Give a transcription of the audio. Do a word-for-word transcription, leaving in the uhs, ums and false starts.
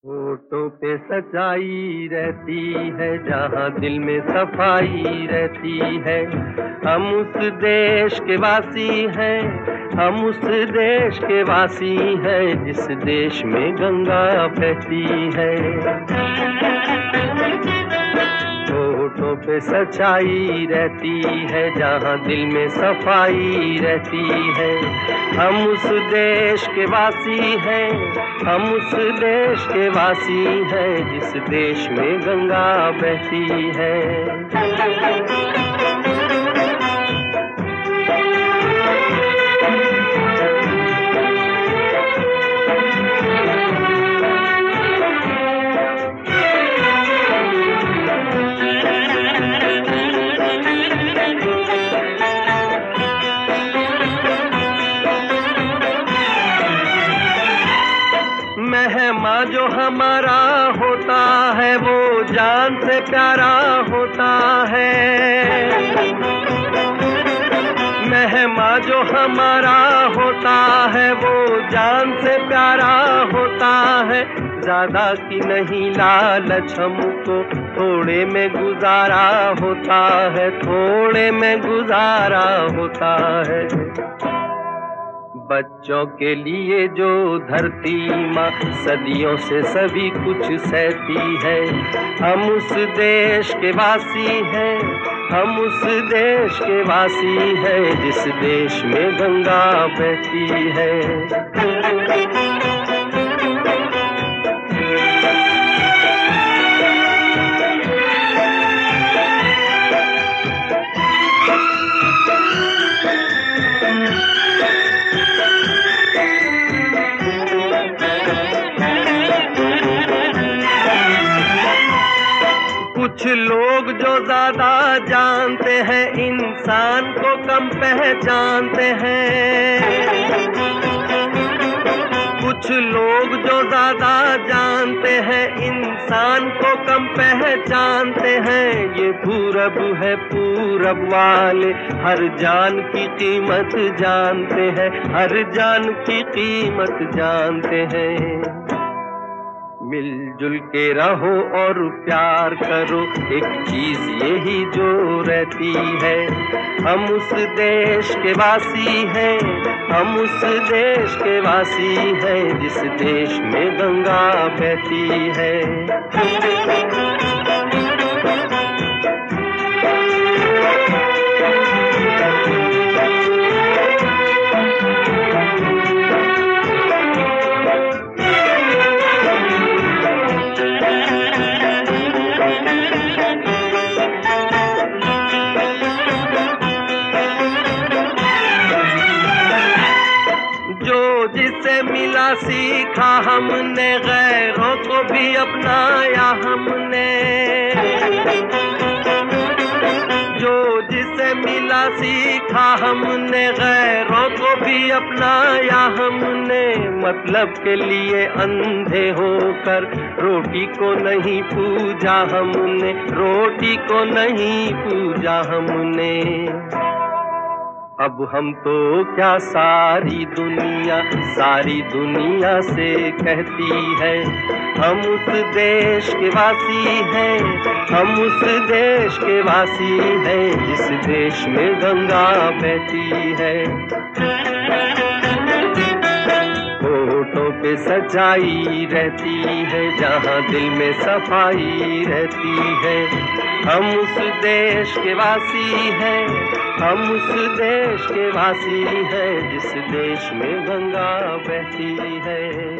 होठों पे सच्चाई रहती है, जहाँ दिल में सफाई रहती है। हम उस देश के वासी हैं, हम उस देश के वासी हैं, जिस देश में गंगा बहती है। होठों पे सच्चाई रहती है, जहाँ दिल में सफाई रहती है। हम उस देश के वासी हैं, हम उस देश के वासी हैं, जिस देश में गंगा बहती है। मेहमा जो हमारा होता है, वो जान से प्यारा होता है। मेहमा जो हमारा होता है, वो जान से प्यारा होता है। ज्यादा की नहीं लालच हमको, थोड़े में गुजारा होता है, थोड़े में गुजारा होता है। बच्चों के लिए जो धरती माँ सदियों से सभी कुछ सहती है। हम उस देश के वासी हैं, हम उस देश के वासी हैं, जिस देश में गंगा बहती है। कुछ लोग जो ज्यादा जानते हैं, इंसान को कम पहचानते हैं। कुछ लोग जो ज्यादा जानते हैं, इंसान को कम पहचानते हैं। ये पूरब है, पूरब वाले हर जान की कीमत जानते हैं, हर जान की कीमत जानते हैं। मिलजुल के रहो और प्यार करो, एक चीज यही जो रहती है। हम उस देश के वासी हैं, हम उस देश के वासी हैं, जिस देश में गंगा बहती है। जिसे मिला सीखा हमने, गैरों को भी अपनाया हमने। जो जिसे मिला सीखा हमने, गैरों को भी अपनाया हमने। मतलब के लिए अंधे होकर रोटी को नहीं पूजा हमने, रोटी को नहीं पूजा हमने। अब हम तो क्या सारी दुनिया, सारी दुनिया से कहती है। हम उस देश के वासी हैं, हम उस देश के वासी हैं, जिस देश में गंगा बहती है। होठों पे सच्चाई रहती है, जहाँ दिल में सफाई रहती है। हम उस देश के वासी हैं, हम उस देश के वासी हैं, जिस देश में गंगा बहती है।